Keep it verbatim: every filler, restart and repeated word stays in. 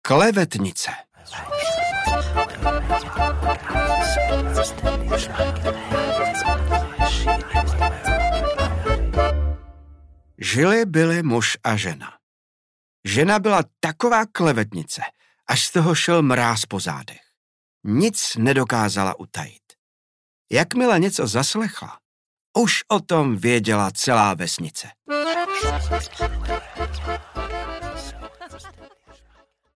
Klevetnice. Žili byli muž a žena. Žena byla taková klevetnice, až z toho šel mráz po zádech. Nic nedokázala utajit. Jakmile něco zaslechla, už o tom věděla celá vesnice.